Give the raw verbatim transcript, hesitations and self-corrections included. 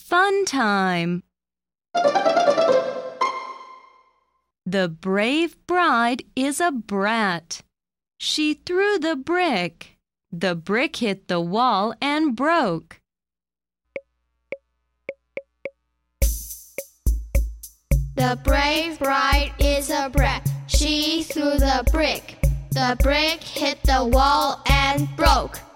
Fun time! The brave bride is a brat. She threw the brick. The brick hit the wall and broke. The brave bride is a brat. She threw the brick. The brick hit the wall and broke.